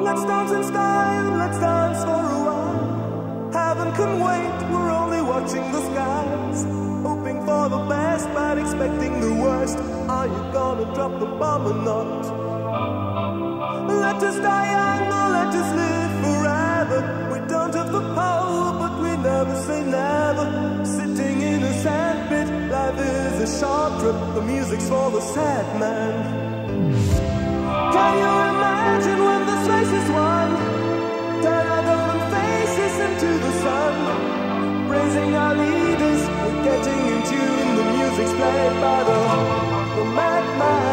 Let's dance in style, let's dance for a while. Heaven can wait, we're only watching the skies. Hoping for the best, but expecting the worst. Are you gonna drop the bomb or not? Let us die young or let us live forever. We don't have the power, but we never say never. Sitting in a sandpit, life is a short trip. The music's for the sad man. Can you imagine when this race is won? Turn our golden faces into the sun. Praising our leaders, we're getting in tune. The music's played by the madman.